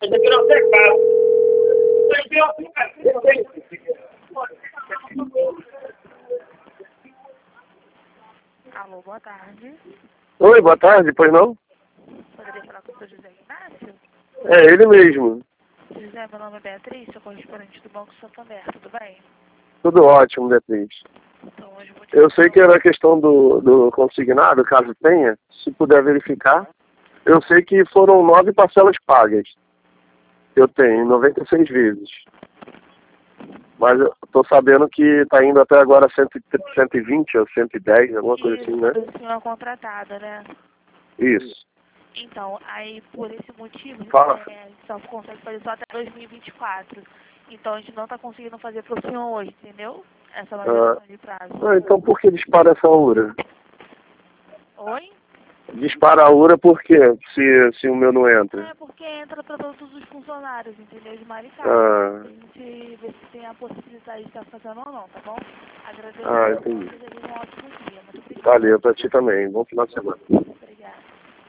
Esse aqui não é caro. Alô, boa tarde. Oi, boa tarde, pois não? Poderia falar com o seu José Ignácio? É ele mesmo. José, meu nome é Beatriz, sou correspondente do Banco Santander, tudo bem? Tudo ótimo, Beatriz. Então, hoje eu vou te Eu sei que era a questão do consignado, caso tenha, se puder verificar. Eu sei que foram 9 parcelas pagas. Eu tenho 96 vezes. Mas eu tô sabendo que está indo até agora 120 ou 110, alguma coisa assim, né? do senhor contratado, né? Isso. Então, aí por esse motivo, Fala. a gente só consegue fazer só até 2024. Então a gente não está conseguindo fazer para o senhor hoje, entendeu? Essa manutenção de prazo. Então por que dispara essa URA? Oi? Dispara a URA por quê? Se o meu não entra? É porque entra para todos os funcionários, entendeu? De Maricá. Ah, A gente vê se tem a possibilidade de estar fazendo ou não, tá bom? Agradeço entendi. e desejo um ótimo dia. Muito obrigada. Valeu, pra ti também. Bom final de semana.